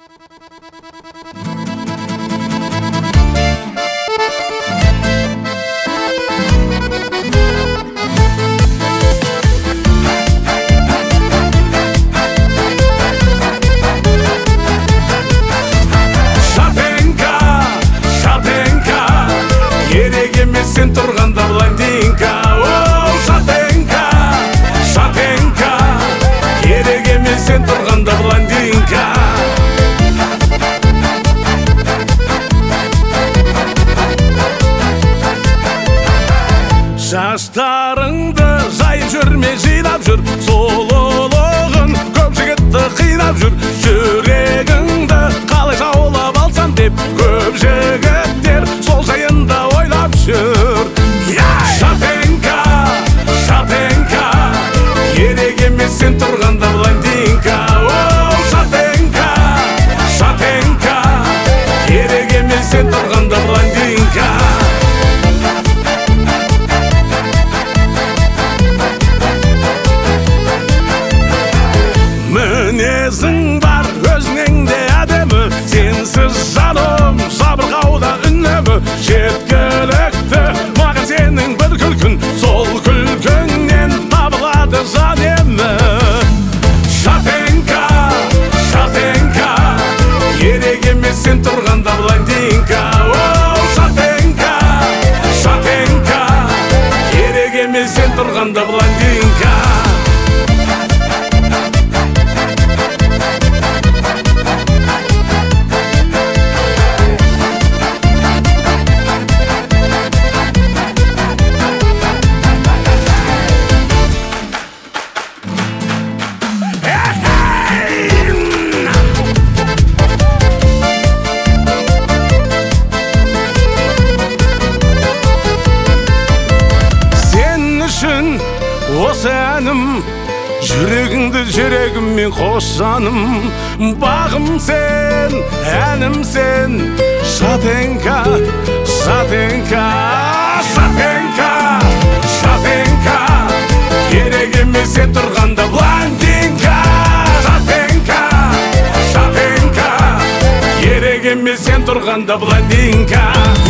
Сен тұрғанда блондинка, оу, шатенка, шатенка, керек емес сен тұрғанда блондинка. Шаштарыңды жайып жүрме, жинап жүр, сұлулығын көп жігітті қинап жүр. Жүрегіңді қалай жаулап алсам деп көп жігіттер сол жайында ойлап жүр. Шатенка, шатенка, керек емес сен тұрғанда блондинка, оу, шатенка, шатенка, керек емес сен тұрғанда блондинка. Мінезің бар, өзіңнен де әдемі, сенсіз жаным жабырқауда үнемі. Жеткілікті маған сенің бір күлкін, сол күлкіңнен табылады жан емі. Шатенка, шатенка, керек емес сен тұрғанда блондинка, оу, шатенка, шатенка, керек емес сен тұрғанда блондинка. Осы әнім, жүрегіңді жүрегіммен қос жаным. Бағым сен, әнім сен, шатенка, шатенка, шатенка, шатенка, керек емес сен тұрғанда блондинка. Шатенка, шатенка, керек емес сен тұрғанда блондинка.